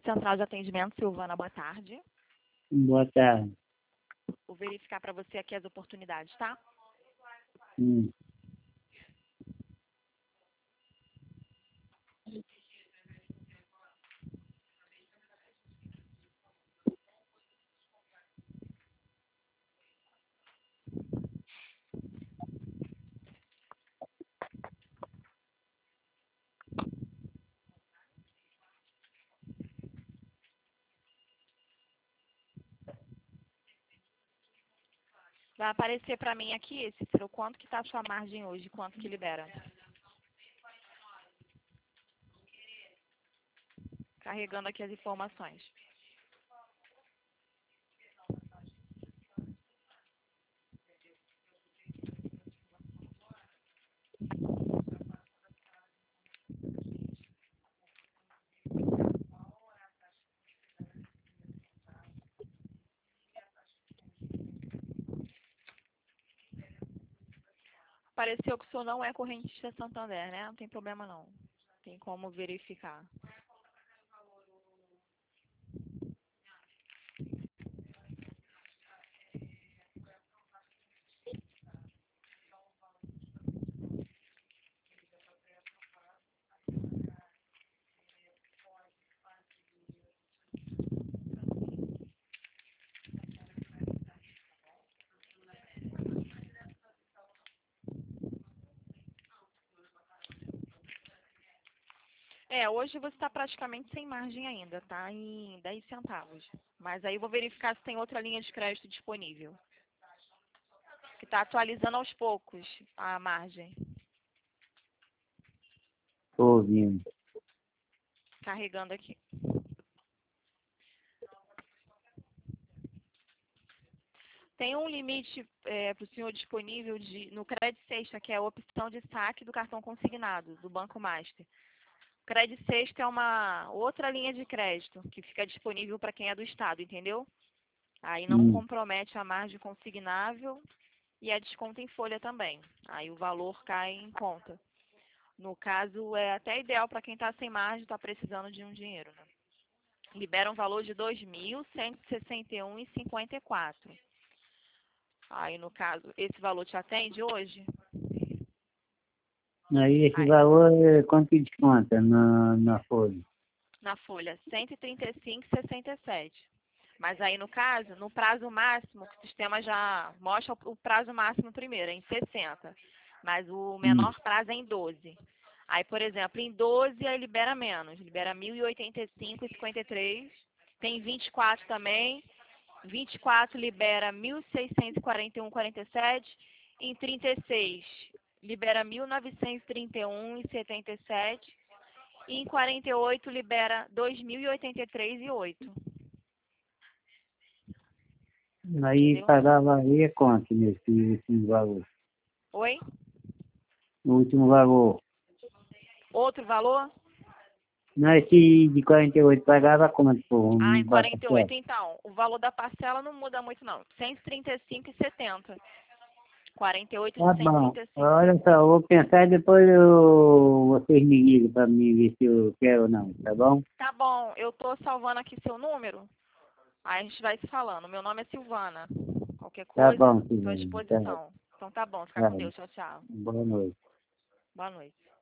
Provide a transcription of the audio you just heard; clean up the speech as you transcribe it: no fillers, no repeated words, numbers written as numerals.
Central de Atendimento, Silvana, boa tarde. Boa tarde. Vou verificar para você aqui as oportunidades, tá? Hum. Vai aparecer para mim aqui, Cícero, quanto que está a sua margem hoje, quanto que libera. Carregando aqui as informações. Apareceu que o senhor não é correntista Santander, né? Não tem problema não. Tem como verificar. Hoje você está praticamente sem margem ainda, tá? Em 10 centavos. Mas aí eu vou verificar se tem outra linha de crédito disponível. Que está atualizando aos poucos a margem. Tô ouvindo. Carregando aqui. Tem um limite para o senhor disponível no Crédito Sexta, que é a opção de saque do cartão consignado, do Banco Master. O Crédito Sexta é uma outra linha de crédito que fica disponível para quem é do Estado, entendeu? Aí não compromete a margem consignável e é desconto em folha também. Aí o valor cai em conta. No caso, é até ideal para quem está sem margem e está precisando de um dinheiro, né? Libera um valor de R$ 2.161,54. Aí, no caso, esse valor te atende hoje? Aí esse valor, quanto que desconta na folha? Na folha, R$ 135,67. Mas aí, no caso, no prazo máximo, que o sistema já mostra o prazo máximo primeiro, é em 60. Mas o menor prazo é em 12. Aí, por exemplo, em 12 aí libera menos. Libera R$ 1.085,53. Tem 24 também. 24 libera 1.641,47. Em 36 libera 1.931,77. E em 48 libera 2.083,08. Aí Entendeu? pagava aí quanto nesse valor? Oi? O último valor. Outro valor? Não, esse de 48 pagava quanto por Ah, em um 48. parcela? Então, o valor da parcela não muda muito, não. 135,70. 48 de Tá bom. 135. Olha só, eu vou pensar e depois vocês me ligam para mim ver se eu quero ou não, tá bom? Tá bom, eu tô salvando aqui seu número. Aí a gente vai se falando. Meu nome é Silvana. Qualquer Tá coisa, bom, estou à Silvana. Tá, disposição. Então tá bom, fica tá. com Deus. Tchau, tchau. Boa noite. Boa noite.